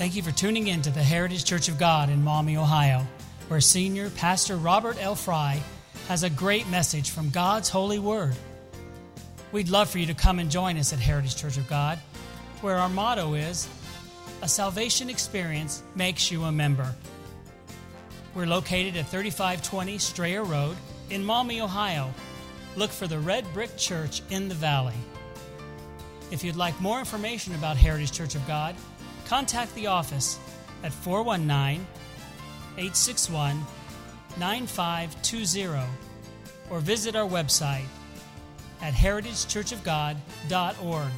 Thank you for tuning in to the Heritage Church of God in Maumee, Ohio, where Senior Pastor Robert L. Fry has a great message from God's holy word. We'd love for you to come and join us at Heritage Church of God, where our motto is, a salvation experience makes you a member. We're located at 3520 Strayer Road in Maumee, Ohio. Look for the Red Brick Church in the valley. If you'd like more information about Heritage Church of God, contact the office at 419-861-9520 or visit our website at heritagechurchofgod.org.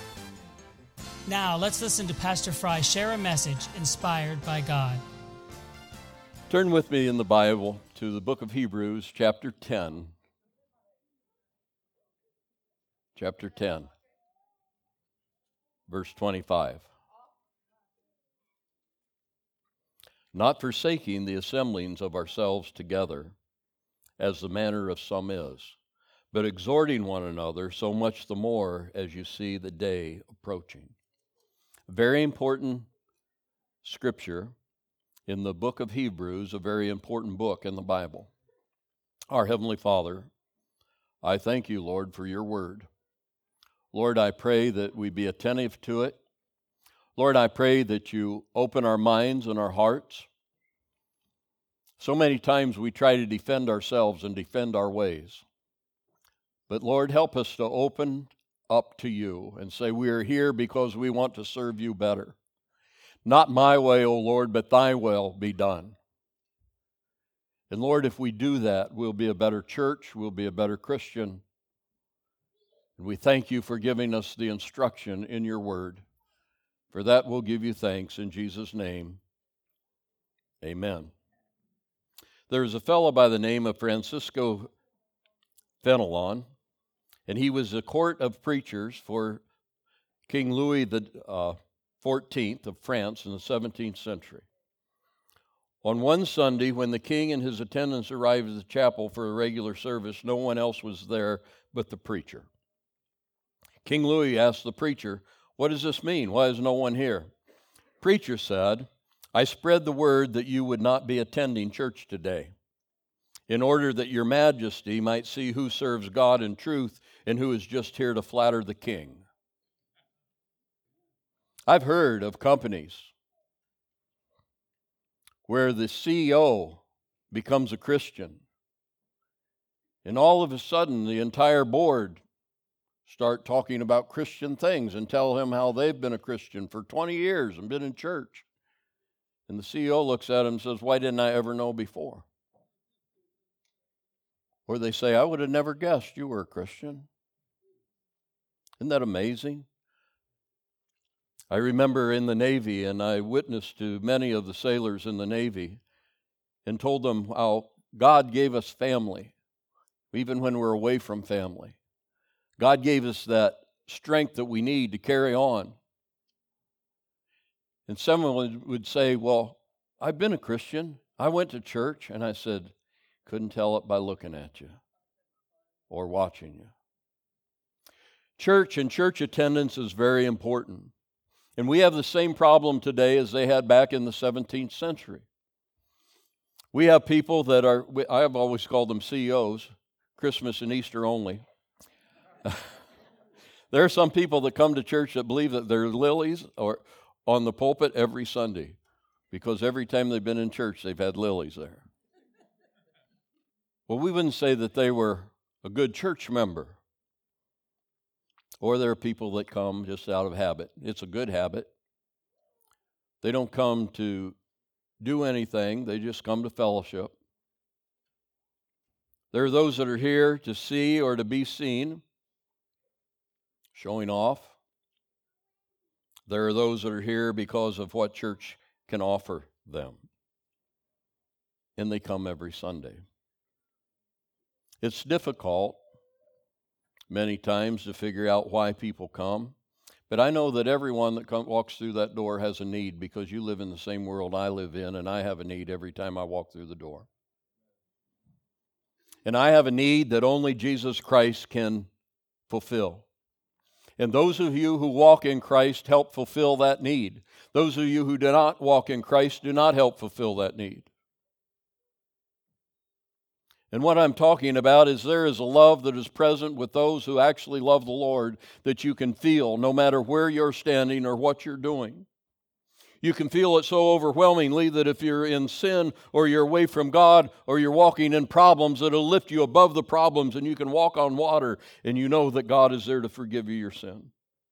Now, let's listen to Pastor Fry share a message inspired by God. Turn with me in the Bible to the book of Hebrews, chapter 10. Chapter 10, verse 25. Not forsaking the assemblings of ourselves together, as the manner of some is, but exhorting one another, so much the more as you see the day approaching. Very important scripture in the book of Hebrews, a very important book in the Bible. Our Heavenly Father, I thank you, Lord, for your word. Lord, I pray that we be attentive to it. Lord, I pray that you open our minds and our hearts. So many times we try to defend ourselves and defend our ways. But Lord, help us to open up to you and say we are here because we want to serve you better. Not my way, O Lord, but thy will be done. And Lord, if we do that, we'll be a better church, we'll be a better Christian. And we thank you for giving us the instruction in your word. For that we'll give you thanks in Jesus' name. Amen. There's a fellow by the name of Francisco Fenelon, and he was a court of preachers for King Louis the 14th of France in the 17th century. On one Sunday, when the king and his attendants arrived at the chapel for a regular service, no one else was there but the preacher. King Louis asked the preacher, "What does this mean? Why is no one here?" Preacher said, "I spread the word that you would not be attending church today, in order that your majesty might see who serves God in truth and who is just here to flatter the king." I've heard of companies where the CEO becomes a Christian, and all of a sudden the entire board start talking about Christian things and tell him how they've been a Christian for 20 years and been in church. And the CEO looks at him and says, "Why didn't I ever know before?" Or they say, "I would have never guessed you were a Christian." Isn't that amazing? I remember in the Navy, and I witnessed to many of the sailors in the Navy and told them how God gave us family, even when we're away from family. God gave us that strength that we need to carry on. And someone would say, "Well, I've been a Christian. I went to church." And I said, "Couldn't tell it by looking at you or watching you." Church and church attendance is very important. And we have the same problem today as they had back in the 17th century. We have people that I have always called them CEOs, Christmas and Easter only. There are some people that come to church that believe that they're lilies or on the pulpit every Sunday, because every time they've been in church, they've had lilies there. Well, we wouldn't say that they were a good church member. Or there are people that come just out of habit. It's a good habit. They don't come to do anything. They just come to fellowship. There are those that are here to see or to be seen, showing off. There are those that are here because of what church can offer them. And they come every Sunday. It's difficult many times to figure out why people come. But I know that everyone that walks through that door has a need, because you live in the same world I live in, and I have a need every time I walk through the door. And I have a need that only Jesus Christ can fulfill. And those of you who walk in Christ help fulfill that need. Those of you who do not walk in Christ do not help fulfill that need. And what I'm talking about is there is a love that is present with those who actually love the Lord that you can feel no matter where you're standing or what you're doing. You can feel it so overwhelmingly that if you're in sin or you're away from God or you're walking in problems, it'll lift you above the problems and you can walk on water and you know that God is there to forgive you your sin.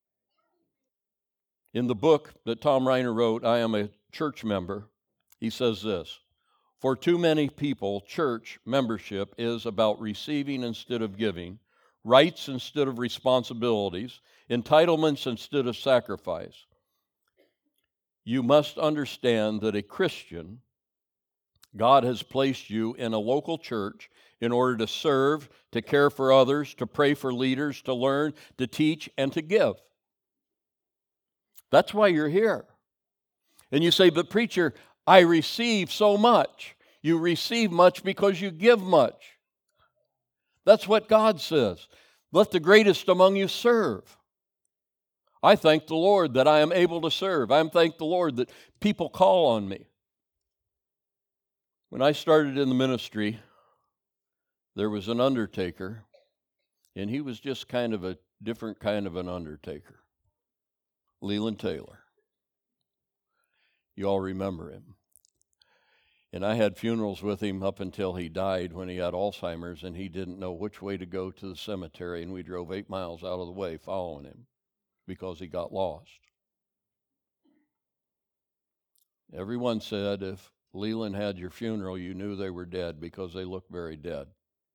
In the book that Tom Reiner wrote, I Am a Church Member, he says this: for too many people, church membership is about receiving instead of giving, rights instead of responsibilities, entitlements instead of sacrifice. You must understand that a Christian, God has placed you in a local church in order to serve, to care for others, to pray for leaders, to learn, to teach, and to give. That's why you're here. And you say, but preacher, I receive so much. You receive much because you give much. That's what God says. Let the greatest among you serve. I thank the Lord that I am able to serve. I thank the Lord that people call on me. When I started in the ministry, there was an undertaker, and he was just kind of a different kind of an undertaker. Leland Taylor. You all remember him. And I had funerals with him up until he died when he had Alzheimer's, and he didn't know which way to go to the cemetery, and we drove 8 miles out of the way following him because he got lost. Everyone said if Leland had your funeral, you knew they were dead because they looked very dead.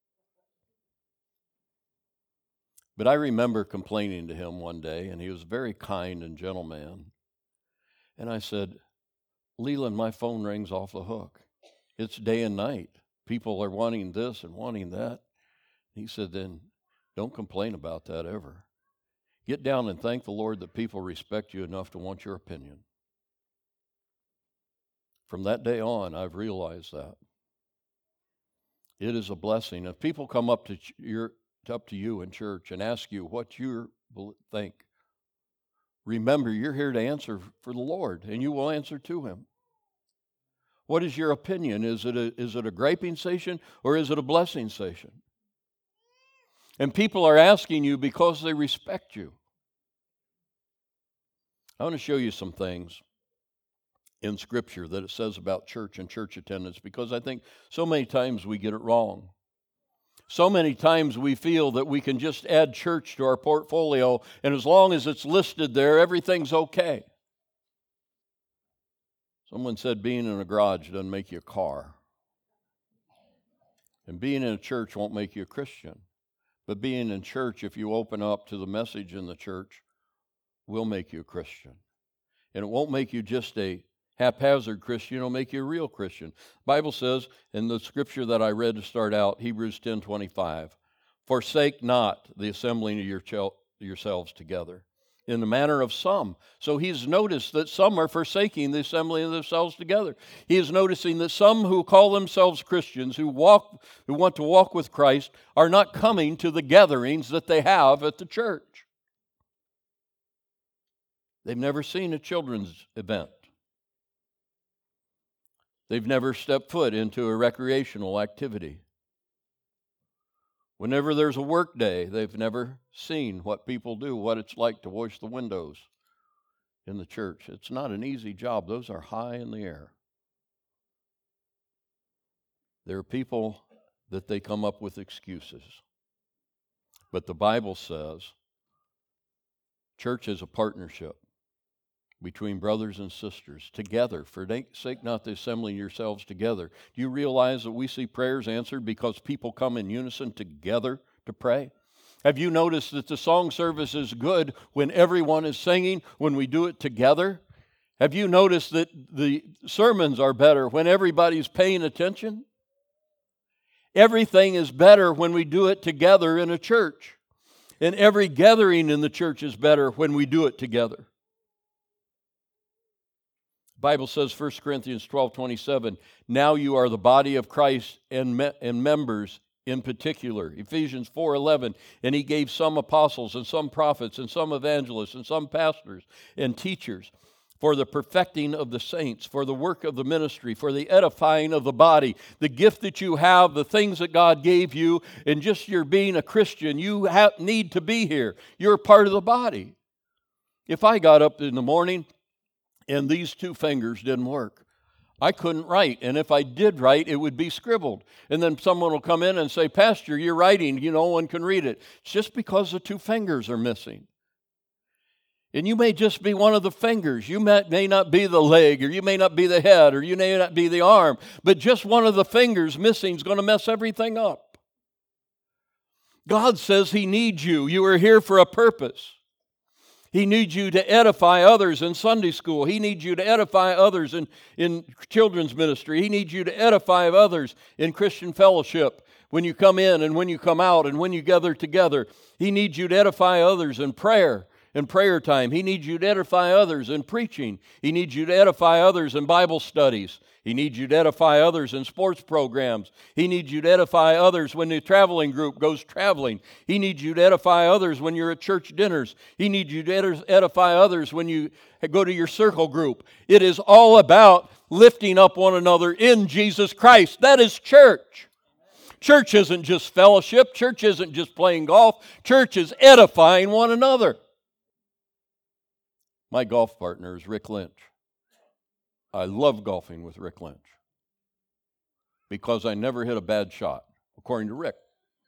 But I remember complaining to him one day, and he was a very kind and gentle man. And I said, Leland, my phone rings off the hook. It's day and night. People are wanting this and wanting that. He said, then don't complain about that ever. Get down and thank the Lord that people respect you enough to want your opinion. From that day on, I've realized that. It is a blessing. If people come up to you in church and ask you what you think, remember you're here to answer for the Lord, and you will answer to Him. What is your opinion? Is it a griping station or is it a blessing station? And people are asking you because they respect you. I want to show you some things in Scripture that it says about church and church attendance, because I think so many times we get it wrong. So many times we feel that we can just add church to our portfolio, and as long as it's listed there, everything's okay. Someone said being in a garage doesn't make you a car. And being in a church won't make you a Christian. But being in church, if you open up to the message in the church, will make you a Christian. And it won't make you just a haphazard Christian, it'll make you a real Christian. The Bible says in the scripture that I read to start out, Hebrews 10:25, forsake not the assembling of yourselves together, in the manner of some. So he's noticed that some are forsaking the assembling of themselves together. He is noticing that some who call themselves Christians, who want to walk with Christ, are not coming to the gatherings that they have at the church. They've never seen a children's event. They've never stepped foot into a recreational activity. Whenever there's a work day, they've never seen what people do, what it's like to wash the windows in the church. It's not an easy job. Those are high in the air. There are people that they come up with excuses. But the Bible says church is a partnership between brothers and sisters, together. Forsake not the assembling yourselves together. Do you realize that we see prayers answered because people come in unison together to pray? Have you noticed that the song service is good when everyone is singing, when we do it together? Have you noticed that the sermons are better when everybody's paying attention? Everything is better when we do it together in a church. And every gathering in the church is better when we do it together. The Bible says, 1 Corinthians 12:27, now you are the body of Christ and members in particular, Ephesians 4:11, and he gave some apostles and some prophets and some evangelists and some pastors and teachers for the perfecting of the saints, for the work of the ministry, for the edifying of the body. The gift that you have, the things that God gave you, and just your being a Christian, you need to be here. You're part of the body. If I got up in the morning and these two fingers didn't work, I couldn't write, and if I did write, it would be scribbled. And then someone will come in and say, Pastor, you're writing, no one can read it. It's just because the two fingers are missing. And you may just be one of the fingers. You may not be the leg, or you may not be the head, or you may not be the arm, but just one of the fingers missing is going to mess everything up. God says He needs you. You are here for a purpose. He needs you to edify others in Sunday school. He needs you to edify others in children's ministry. He needs you to edify others in Christian fellowship when you come in and when you come out and when you gather together. He needs you to edify others in prayer time. He needs you to edify others in preaching. He needs you to edify others in Bible studies. He needs you to edify others in sports programs. He needs you to edify others when the traveling group goes traveling. He needs you to edify others when you're at church dinners. He needs you to edify others when you go to your circle group. It is all about lifting up one another in Jesus Christ. That is church. Church isn't just fellowship. Church isn't just playing golf. Church is edifying one another. My golf partner is Rick Lynch. I love golfing with Rick Lynch because I never hit a bad shot, according to Rick.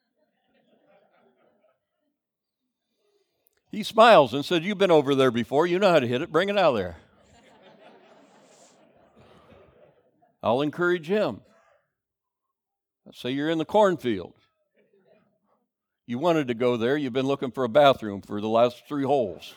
He smiles and said, "You've been over there before. You know how to hit it. Bring it out of there." I'll encourage him. Let's say you're in the cornfield. You wanted to go there. You've been looking for a bathroom for the last 3 holes.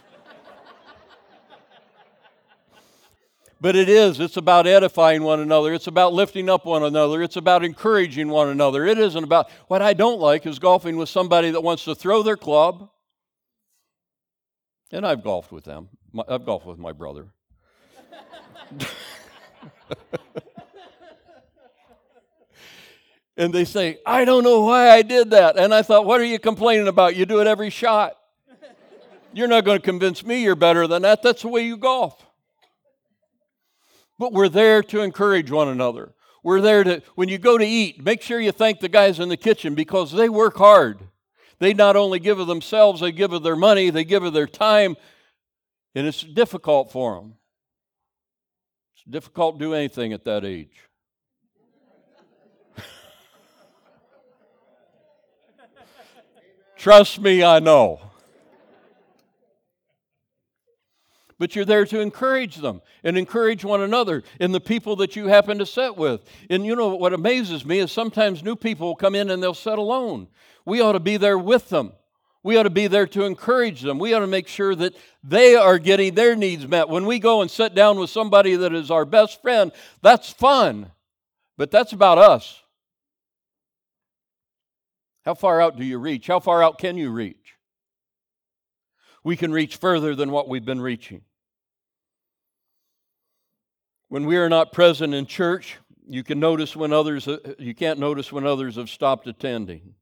But it's about edifying one another. It's about lifting up one another. It's about encouraging one another. It isn't about, what I don't like is golfing with somebody that wants to throw their club. And I've golfed with them. I've golfed with my brother. And they say, I don't know why I did that. And I thought, what are you complaining about? You do it every shot. You're not going to convince me you're better than that. That's the way you golf. But we're there to encourage one another. We're there to, when you go to eat, make sure you thank the guys in the kitchen because they work hard. They not only give of themselves, they give of their money, they give of their time, and it's difficult for them. It's difficult to do anything at that age. Trust me, I know. But you're there to encourage them and encourage one another and the people that you happen to sit with. And you know what amazes me is sometimes new people will come in and they'll sit alone. We ought to be there with them. We ought to be there to encourage them. We ought to make sure that they are getting their needs met. When we go and sit down with somebody that is our best friend, that's fun. But that's about us. How far out do you reach? How far out can you reach? We can reach further than what we've been reaching. When we are not present in church, you can't notice when others have stopped attending.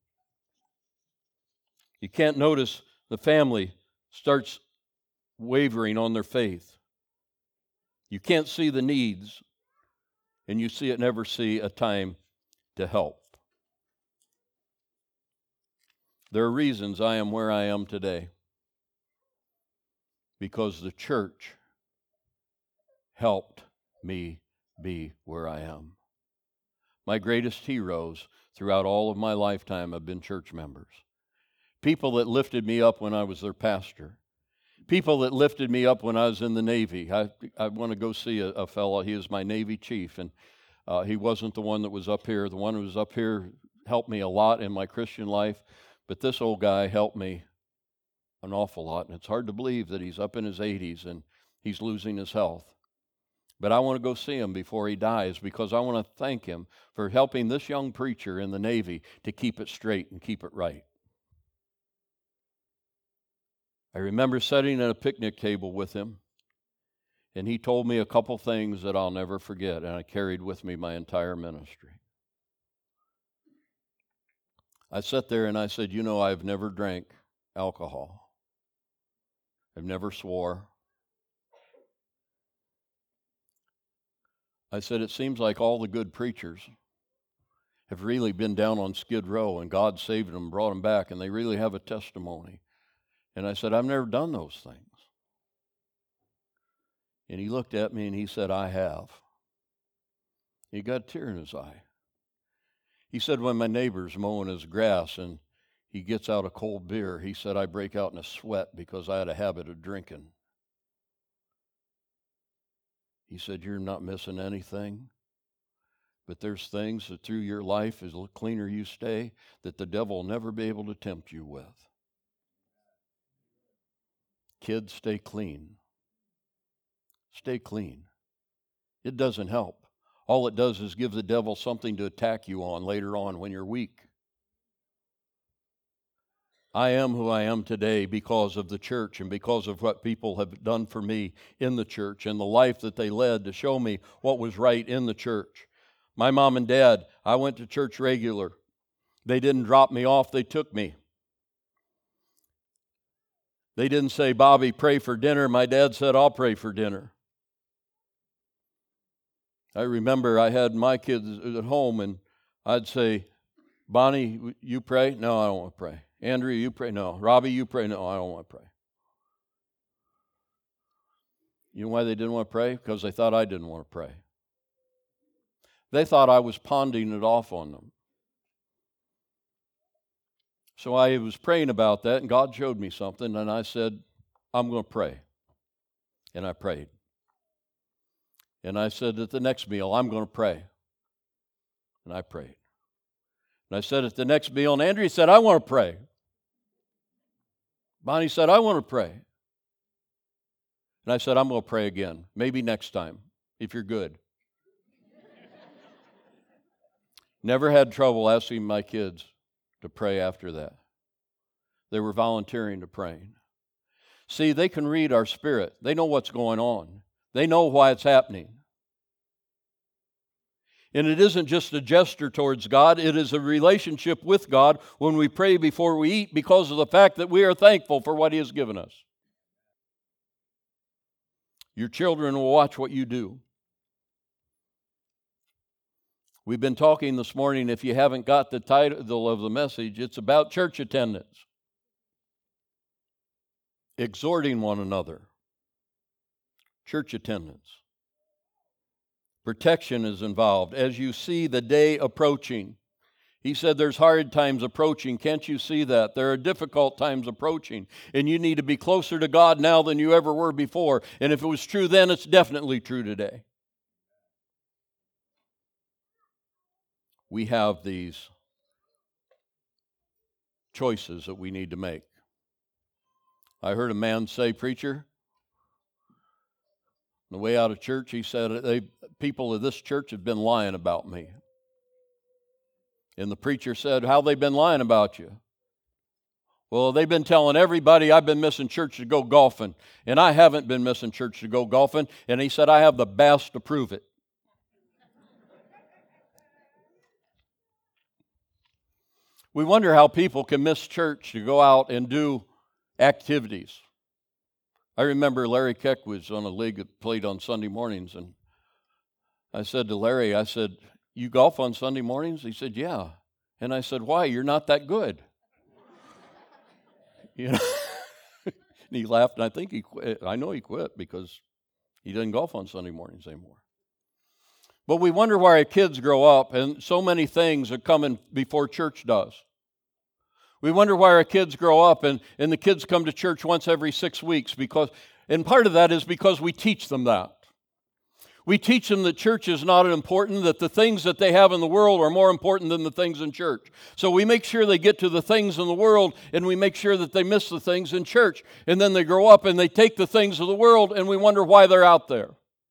You can't notice the family starts wavering on their faith. You can't see the needs, and you never see a time to help. There are reasons I am where I am today. Because the church helped me be where I am. My greatest heroes throughout all of my lifetime have been church members. People that lifted me up when I was their pastor. People that lifted me up when I was in the Navy. I want to go see a fellow. He is my Navy chief, and he wasn't the one that was up here. The one who was up here helped me a lot in my Christian life, but this old guy helped me an awful lot, and it's hard to believe that he's up in his 80s and he's losing his health. But I want to go see him before he dies because I want to thank him for helping this young preacher in the Navy to keep it straight and keep it right. I remember sitting at a picnic table with him, and he told me a couple things that I'll never forget, and I carried with me my entire ministry. I sat there and I said, I've never drank alcohol. I've never swore. I said, it seems like all the good preachers have really been down on Skid Row and God saved them, brought them back, and they really have a testimony. And I said, I've never done those things. And he looked at me and he said, I have. He got a tear in his eye. He said, when my neighbor's mowing his grass and he gets out a cold beer, he said, I break out in a sweat because I had a habit of drinking. He said, you're not missing anything, but there's things that through your life, as the cleaner you stay, that the devil will never be able to tempt you with. Kids, stay clean. Stay clean. It doesn't help. All it does is give the devil something to attack you on later on when you're weak. I am who I am today because of the church and because of what people have done for me in the church and the life that they led to show me what was right in the church. My mom and dad, I went to church regular. They didn't drop me off, they took me. They didn't say, Bobby, pray for dinner. My dad said, I'll pray for dinner. I remember I had my kids at home and I'd say, Bonnie, you pray? No, I don't want to pray. Andrea, you pray? No. Robbie, you pray? No, I don't want to pray. You know why they didn't want to pray? Because they thought I didn't want to pray. They thought I was pawning it off on them. So I was praying about that, and God showed me something, and I said, I'm going to pray. And I prayed. And I said at the next meal, I'm going to pray. And I prayed. And I said at the next meal, and Andrea said, I want to pray. Bonnie said, I want to pray. And I said, I'm going to pray again. Maybe next time, if you're good. Never had trouble asking my kids to pray after that. They were volunteering to praying. See, they can read our spirit. They know what's going on. They know why it's happening. And it isn't just a gesture towards God. It is a relationship with God when we pray before we eat because of the fact that we are thankful for what He has given us. Your children will watch what you do. We've been talking this morning, if you haven't got the title of the message, it's about church attendance. Exhorting one another. Church attendance. Protection is involved. As you see the day approaching, He said there's hard times approaching. Can't you see that? There are difficult times approaching. And you need to be closer to God now than you ever were before. And if it was true then, it's definitely true today. We have these choices that we need to make. I heard a man say, preacher, on the way out of church, he said, people of this church have been lying about me. And the preacher said, how they been lying about you? Well, they've been telling everybody I've been missing church to go golfing. And I haven't been missing church to go golfing. And he said, I have the bass to prove it. We wonder how people can miss church to go out and do activities. I remember Larry Keck was on a league that played on Sunday mornings, and I said to Larry, I said, you golf on Sunday mornings? He said, yeah. And I said, why? You're not that good. You know? And he laughed, and I think he quit. I know he quit because he doesn't golf on Sunday mornings anymore. But we wonder why our kids grow up, and so many things are coming before church does. We wonder why our kids grow up, and the kids come to church once every 6 weeks, and part of that is because we teach them that. We teach them that church is not important, that the things that they have in the world are more important than the things in church. So we make sure they get to the things in the world, and we make sure that they miss the things in church. And then they grow up and they take the things of the world, and we wonder why they're out there.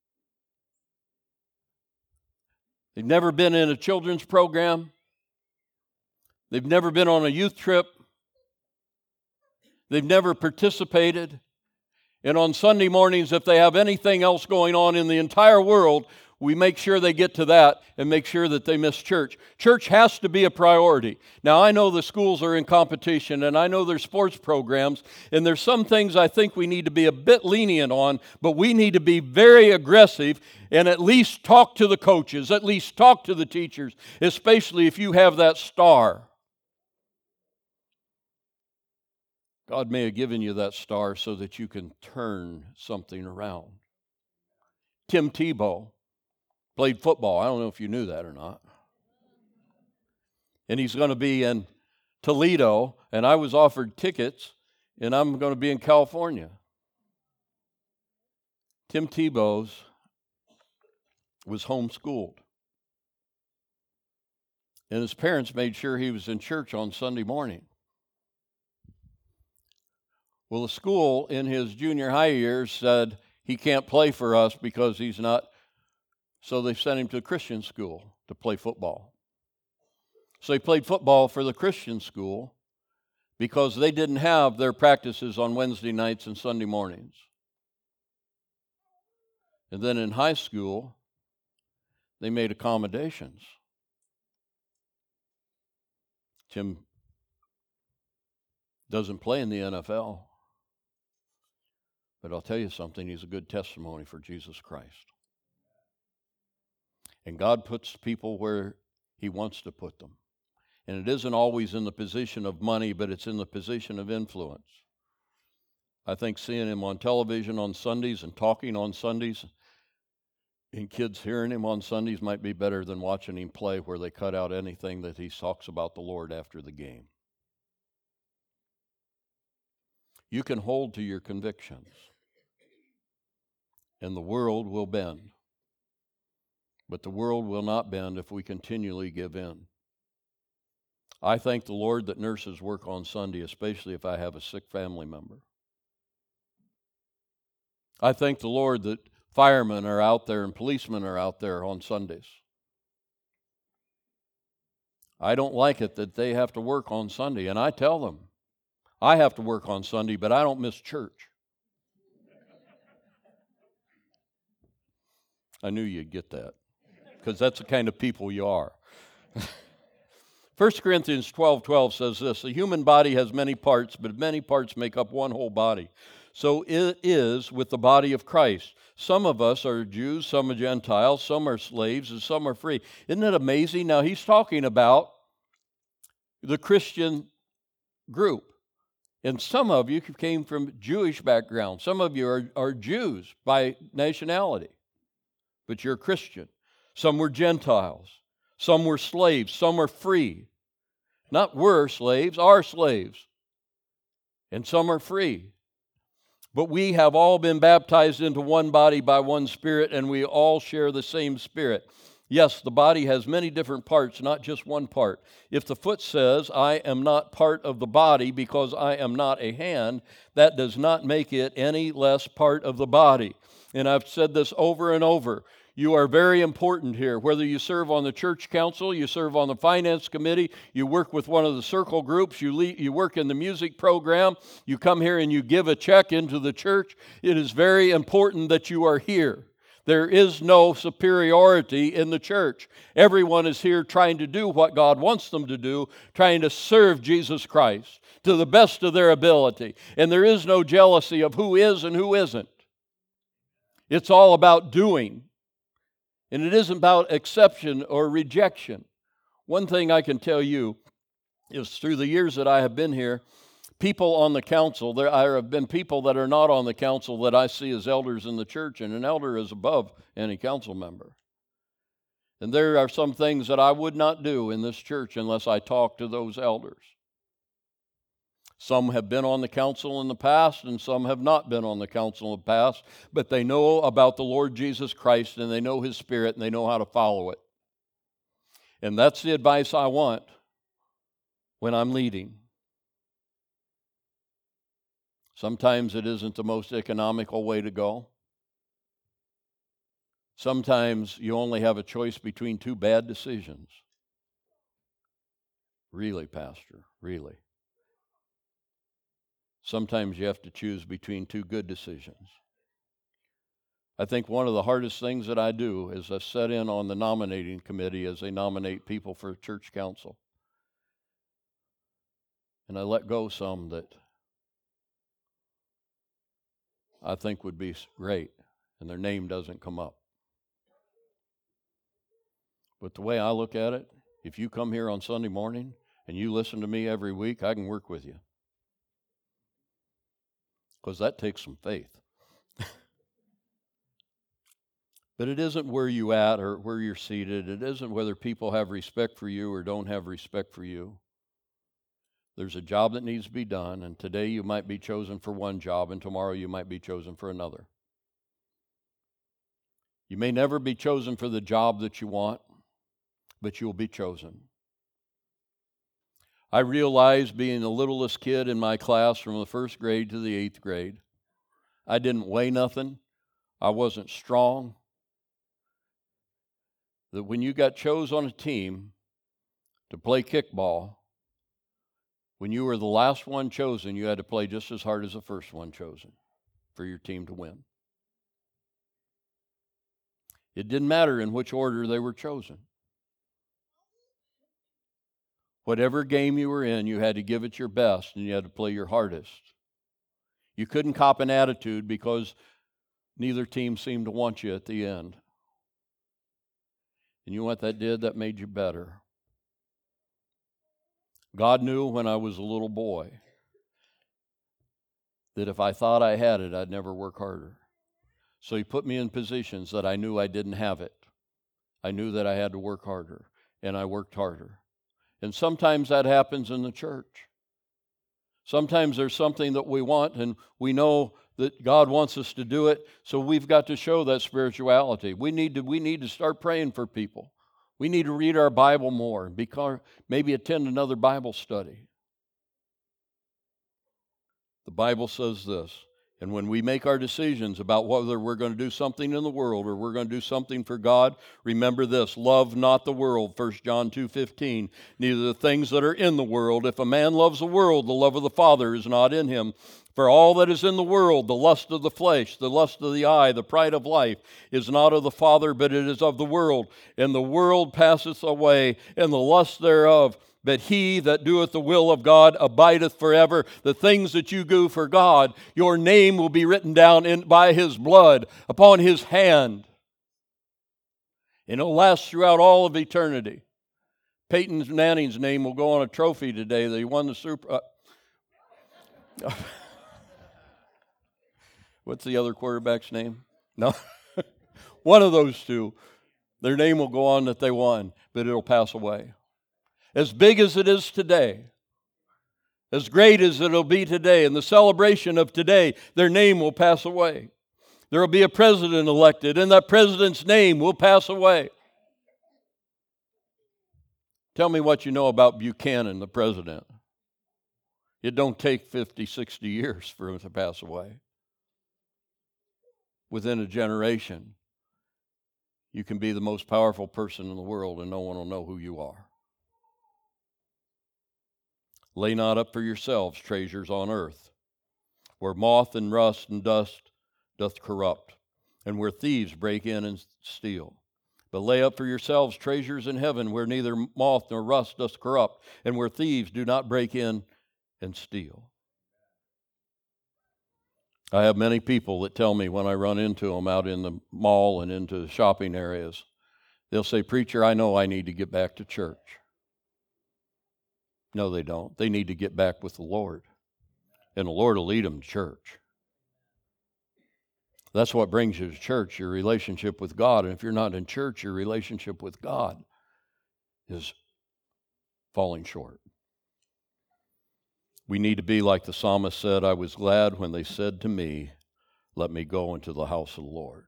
They've never been in a children's program. They've never been on a youth trip. They've never participated. And on Sunday mornings, if they have anything else going on in the entire world, we make sure they get to that and make sure that they miss church. Church has to be a priority. Now, I know the schools are in competition, and I know there's sports programs, and there's some things I think we need to be a bit lenient on, but we need to be very aggressive and at least talk to the coaches, at least talk to the teachers, especially if you have that star. God may have given you that star so that you can turn something around. Tim Tebow played football. I don't know if you knew that or not. And he's going to be in Toledo, and I was offered tickets, and I'm going to be in California. Tim Tebow was homeschooled. And his parents made sure he was in church on Sunday morning. Well, the school in his junior high years said he can't play for us because he's not, so they sent him to a Christian school to play football. So he played football for the Christian school because they didn't have their practices on Wednesday nights and Sunday mornings. And then in high school, they made accommodations. Tim doesn't play in the NFL. But I'll tell you something, he's a good testimony for Jesus Christ. And God puts people where he wants to put them. And it isn't always in the position of money, but it's in the position of influence. I think seeing him on television on Sundays and talking on Sundays and kids hearing him on Sundays might be better than watching him play where they cut out anything that he talks about the Lord after the game. You can hold to your convictions, and the world will bend. But the world will not bend if we continually give in. I thank the Lord that nurses work on Sunday, especially if I have a sick family member. I thank the Lord that firemen are out there and policemen are out there on Sundays. I don't like it that they have to work on Sunday, and I tell them, I have to work on Sunday, but I don't miss church. I knew you'd get that, because that's the kind of people you are. 1 Corinthians 12:12 says this, the human body has many parts, but many parts make up one whole body. So it is with the body of Christ. Some of us are Jews, some are Gentiles, some are slaves, and some are free. Isn't it amazing? Now, he's talking about the Christian group. And some of you came from Jewish background. Some of you are Jews by nationality, but you're Christian. Some were Gentiles. Some were slaves. Some are free. Not were slaves, are slaves. And some are free. But we have all been baptized into one body by one Spirit, and we all share the same Spirit. Yes, the body has many different parts, not just one part. If the foot says, I am not part of the body because I am not a hand, that does not make it any less part of the body. And I've said this over and over. You are very important here. Whether you serve on the church council, you serve on the finance committee, you work with one of the circle groups, you work in the music program, you come here and you give a check into the church, it is very important that you are here. There is no superiority in the church. Everyone is here trying to do what God wants them to do, trying to serve Jesus Christ to the best of their ability. And there is no jealousy of who is and who isn't. It's all about doing. And it isn't about exception or rejection. One thing I can tell you is through the years that I have been here, people on the council, there have been people that are not on the council that I see as elders in the church, and an elder is above any council member. And there are some things that I would not do in this church unless I talk to those elders. Some have been on the council in the past, and some have not been on the council in the past, but they know about the Lord Jesus Christ, and they know His Spirit, and they know how to follow it. And that's the advice I want when I'm leading. Sometimes it isn't the most economical way to go. Sometimes you only have a choice between two bad decisions. Really, Pastor, really. Sometimes you have to choose between two good decisions. I think one of the hardest things that I do is I sit in on the nominating committee as they nominate people for church council. And I let go some that I think would be great, and their name doesn't come up. But the way I look at it, if you come here on Sunday morning and you listen to me every week, I can work with you. Because that takes some faith. But it isn't where you at or where you're seated. It isn't whether people have respect for you or don't have respect for you. There's a job that needs to be done, and today you might be chosen for one job, and tomorrow you might be chosen for another. You may never be chosen for the job that you want, but you'll be chosen. I realized being the littlest kid in my class from the 1st grade to the 8th grade, I didn't weigh nothing. I wasn't strong. That when you got chosen on a team to play kickball, when you were the last one chosen, you had to play just as hard as the first one chosen for your team to win. It didn't matter in which order they were chosen. Whatever game you were in, you had to give it your best and you had to play your hardest. You couldn't cop an attitude because neither team seemed to want you at the end. And you know what that did? That made you better. God knew when I was a little boy that if I thought I had it, I'd never work harder. So He put me in positions that I knew I didn't have it. I knew that I had to work harder, and I worked harder. And sometimes that happens in the church. Sometimes there's something that we want, and we know that God wants us to do it, so we've got to show that spirituality. We need to start praying for people. We need to read our Bible more and maybe attend another Bible study. The Bible says this, and when we make our decisions about whether we're going to do something in the world or we're going to do something for God, remember this: love not the world, 1 John 2:15, neither the things that are in the world. If a man loves the world, the love of the Father is not in him. For all that is in the world, the lust of the flesh, the lust of the eye, the pride of life, is not of the Father, but it is of the world. And the world passeth away, and the lust thereof. But he that doeth the will of God abideth forever. The things that you do for God, your name will be written down by His blood, upon His hand. And it'll last throughout all of eternity. Peyton Manning's name will go on a trophy today that he won the Super... What's the other quarterback's name? No. One of those two. Their name will go on that they won, but it'll pass away. As big as it is today, as great as it'll be today, in the celebration of today, their name will pass away. There will be a president elected, and that president's name will pass away. Tell me what you know about Buchanan, the president. It don't take 50, 60 years for him to pass away. Within a generation, you can be the most powerful person in the world and no one will know who you are. Lay not up for yourselves treasures on earth, where moth and rust and dust doth corrupt, and where thieves break in and steal. But lay up for yourselves treasures in heaven, where neither moth nor rust doth corrupt, and where thieves do not break in and steal. I have many people that tell me when I run into them out in the mall and into shopping areas, they'll say, "Preacher, I know I need to get back to church." No, they don't. They need to get back with the Lord, and the Lord will lead them to church. That's what brings you to church, your relationship with God. And if you're not in church, your relationship with God is falling short. We need to be like the psalmist said, "I was glad when they said to me, 'Let me go into the house of the Lord.'"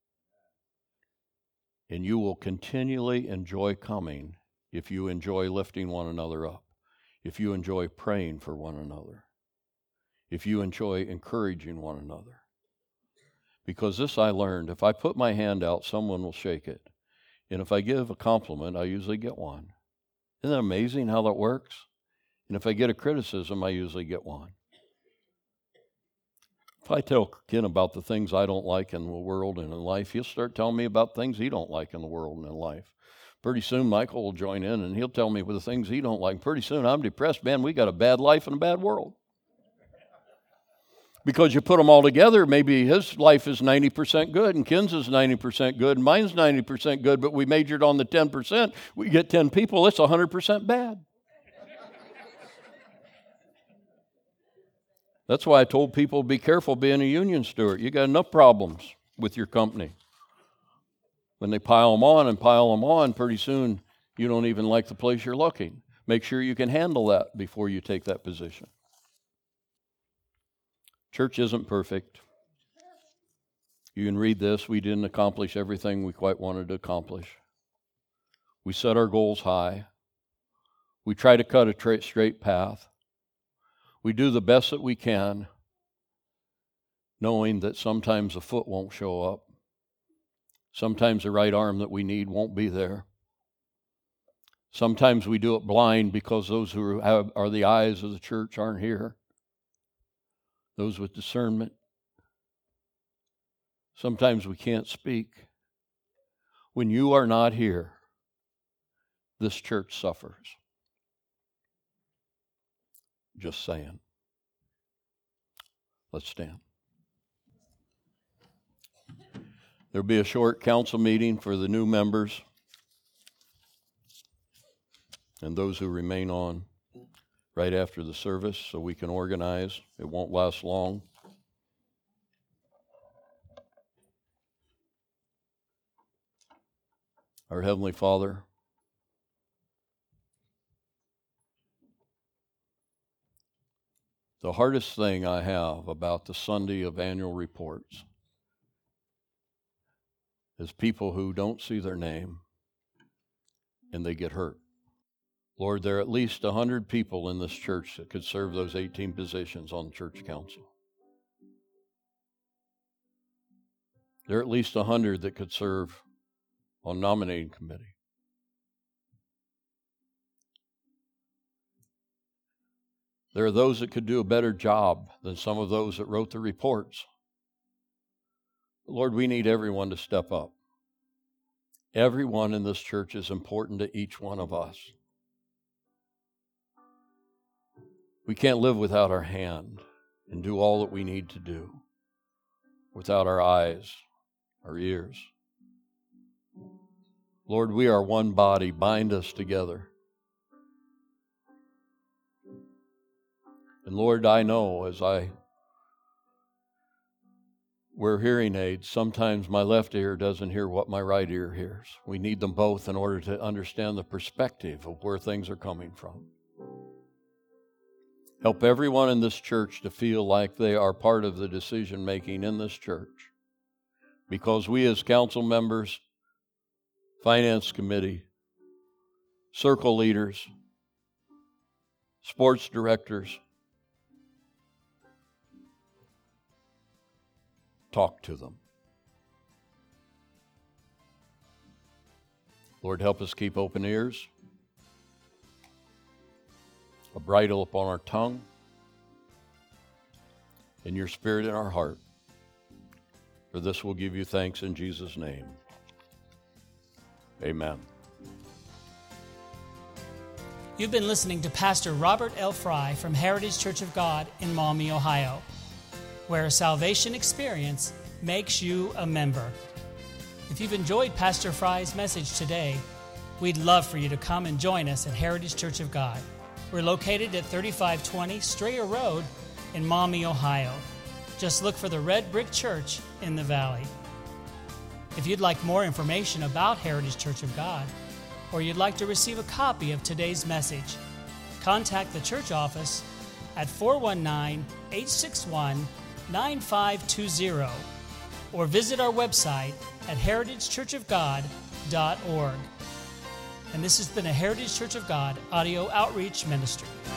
And you will continually enjoy coming if you enjoy lifting one another up, if you enjoy praying for one another, if you enjoy encouraging one another. Because this I learned, if I put my hand out, someone will shake it. And if I give a compliment, I usually get one. Isn't that amazing how that works? And if I get a criticism, I usually get one. If I tell Ken about the things I don't like in the world and in life, he'll start telling me about things he don't like in the world and in life. Pretty soon, Michael will join in, and he'll tell me the things he don't like. Pretty soon, I'm depressed. Man, we got a bad life and a bad world. Because you put them all together, maybe his life is 90% good, and Ken's is 90% good, and mine's 90% good, but we majored on the 10%. We get 10 people, it's 100% bad. That's why I told people, be careful being a union steward. You got enough problems with your company. When they pile them on, pretty soon you don't even like the place you're looking. Make sure you can handle that before you take that position. Church isn't perfect. You can read this. We didn't accomplish everything we quite wanted to accomplish. We set our goals high. We try to cut a straight path. We do the best that we can, knowing that sometimes a foot won't show up. Sometimes the right arm that we need won't be there. Sometimes we do it blind because those who are the eyes of the church aren't here. Those with discernment. Sometimes we can't speak. When you are not here, this church suffers. Just saying. Let's stand. There'll be a short council meeting for the new members and those who remain on right after the service so we can organize. It won't last long. Our Heavenly Father, the hardest thing I have about the Sunday of annual reports is people who don't see their name and they get hurt. Lord, there are at least 100 people in this church that could serve those 18 positions on the church council. There are at least 100 that could serve on nominating committee. There are those that could do a better job than some of those that wrote the reports. Lord, we need everyone to step up. Everyone in this church is important to each one of us. We can't live without our hand and do all that we need to do without our eyes, our ears. Lord, we are one body. Bind us together. And Lord, I know as I wear hearing aids, sometimes my left ear doesn't hear what my right ear hears. We need them both in order to understand the perspective of where things are coming from. Help everyone in this church to feel like they are part of the decision making in this church. Because we as council members, finance committee, circle leaders, sports directors, talk to them. Lord, help us keep open ears, a bridle upon our tongue, and your spirit in our heart. For this we'll give you thanks in Jesus' name. Amen. You've been listening to Pastor Robert L. Fry from Heritage Church of God in Maumee, Ohio, where a salvation experience makes you a member. If you've enjoyed Pastor Fry's message today, we'd love for you to come and join us at Heritage Church of God. We're located at 3520 Strayer Road in Maumee, Ohio. Just look for the red brick church in the valley. If you'd like more information about Heritage Church of God, or you'd like to receive a copy of today's message, contact the church office at 419-861-9520 or visit our website at heritagechurchofgod.org. And this has been a Heritage Church of God audio outreach ministry.